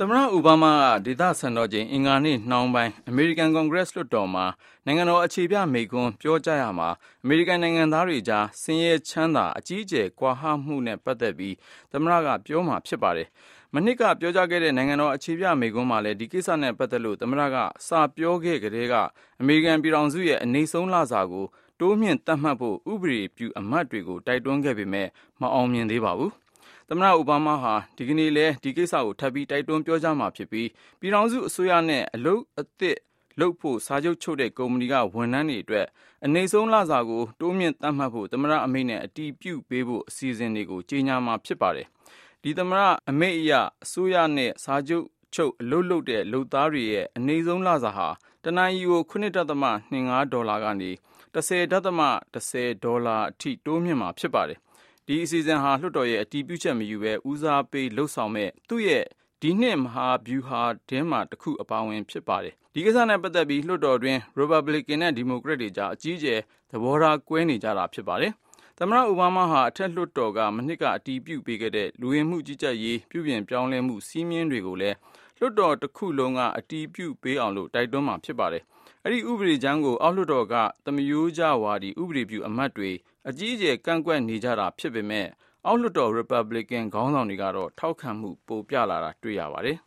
သမ္မတအိုဘားမားကဒေသစံတော်ချိန်အင်္ဂါနေ့နှောင်းပိုင်းအမေရိကန်ကွန်ဂရက်လွှတ်တော်မှာနိုင်ငံတော်အခြေပြမိန့်ခွန်းပြောကြားရာမှာအမေရိကန်နိုင်ငံသားတွေကြားဆင်းရဲချမ်းသာအကြီးအကျယ်ကွာဟမှုနဲ့ပတ်သက်ပြီးသမ္မတကပြောမှာဖြစ်ပါတယ်။မနှစ်ကပြောကြားခဲ့တဲ့နိုင်ငံတော်အခြေပြမိန့်ခွန်းမှာလည်းဒီကိစ္စနဲ့ပတ်သက်လို့သမ္မတကစပြောခဲ့ကတည်းကအမေရိကန်ပြည်ထောင်စုရဲ့အနိမ့်ဆုံးလစာကိုတိုးမြှင့်သတ်မှတ်ဖို့ဥပဒေပြုအမတ်တွေကိုတိုက်တွန်းခဲ့ပေမဲ့မအောင်မြင်သေးပါဘူး။သမ္မတအိုဘားမားဟာဒီကနေ့လဲဒီကိစ္စကိုထပ်ပြီးတိုက်တွန်းပြောကြားမှာဖြစ်ပြီးပြည်ထောင်စုအစိုးရနဲ့အလုပ်အသစ်လုပ်ဖို့စာချုပ်ချုပ်တဲ့ကုမ္ပဏီကဝန်ထမ်းတွေအတွက်အနိမ့်ဆုံးလစာကိုတိုးမြင့်သတ်မှတ်ဖို့သမ္မတအမိန့်နဲ့အတည်ပြုပေးဖို့အစီအစဉ်တွေကိုကြေညာမှာဖြစ်ပါတယ်။ဒီသမ္မတအမိန့်အရအစိုးရနဲ့စာချုပ်ချုပ်အလုပ်လုပ်တဲ့လုပ်သားတွေရဲ့အနိမ့်ဆုံးလစာဟာတနာရီကို $9.25 ဒေါ်လာကနေ $10.10 ဒေါ်လာအထိတိုးမြင့်မှာဖြစ်ပါတယ်။ဒီအစီအစဉ်ဟာလွှတ်တော်ရဲ့အတည်ပြုချက်မယူဘဲဦးစားပေးလှုပ်ဆောင်မဲ့သူ့ရဲ့ဒီနှစ်မဟာဗျူဟာထဲမှာတစ်ခုအပါအဝင်ဖြစ်ပါတယ်။ဒီကိစ္စနဲ့ပတ်သက်ပြီးလွှတ်တော်တွင်း Republican နဲ့ Democrat တွေကြားအကြီးအကျယ်သဘောထားကွဲနေကြတာဖြစ်ပါတယ်။သမ္မတအိုဘားမားဟာအထက်လွှတ်တော်ကမနှစ်ကအတည်ပြုပေးခဲ့တဲ့လူဝင်မှုကြီးကြပ်ရေးပြုပြင်ပြောင်းလဲမှုစည်းမျဉ်းတွေကိုလည်းလွှတ်တော်တစ်ခုလုံးကအတည်ပြုပေးအောင်လို့တိုက်တွန်းမှာဖြစ်ပါတယ်။အဲ့ဒီဥပဒေကြမ်းကိုအောက်လွှတ်တော်ကသမရိုးကျဝါဒီဥပဒေပြုအမတ်တွေအကြီးအကျယ်ကန့်ကွက်နေကြတာဖြစ်ပေမဲ့အောက်လွှတ်တော် Republican ခေါင်းဆောင်တွေကတော့ထောက်ခံမှုပိုပြလာတာတွေ့ရပါတယ်